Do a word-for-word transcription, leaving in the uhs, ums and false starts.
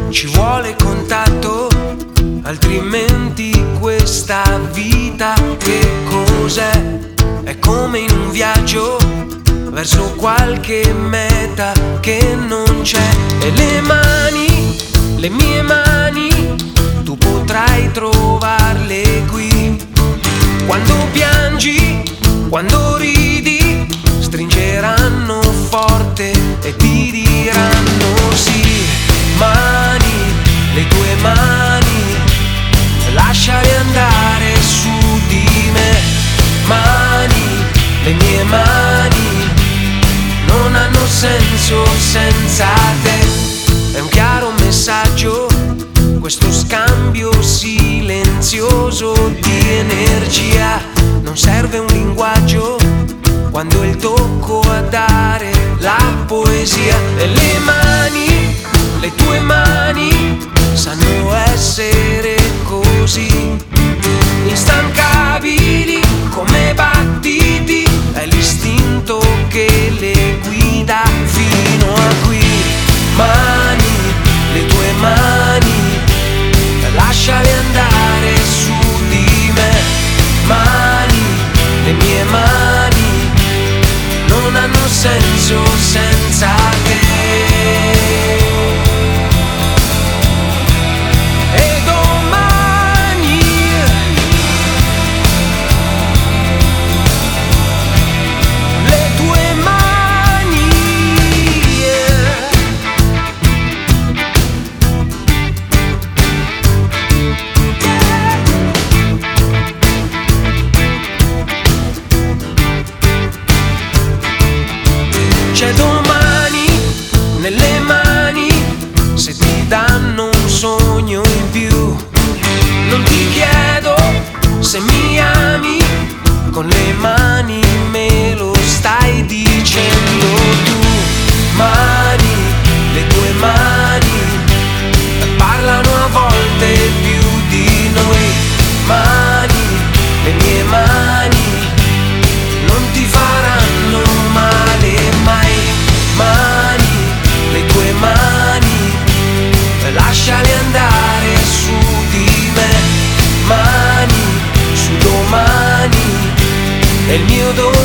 ci vuole contatto, altrimenti questa vita che cos'è? È come in un viaggio verso qualche meta che non c'è. E le mani, le mie mani, tu potrai trovarle qui. Quando piangi, quando ridi, stringeranno forte e ti diranno sì. Mani, le tue mani, lasciale andare su di me. Mani, le mie mani, non hanno senso senza te. È un chiaro messaggio, questo scambio silenzioso di energia. Non serve un linguaggio quando è il tocco a dare la poesia. E le mani, le tue mani, sanno essere così instancabili come battiti. È l'istinto che le guida fino a qui. Mani, le tue mani, lasciale andare su di me. Mani, le mie mani, non hanno senso senza te. E domani le tue mani, c'è domani nelle mani, se ti danno un sogno in più. Non ti chiedo se mi ami, con le mani me lo stai dicendo tu. Mani, le tue mani, parlano a volte più di noi. Mani, le mie mani, non ti faranno male mai. Mani, le tue mani, lasciale andare su di me. Mani, su domani, è il mio domani.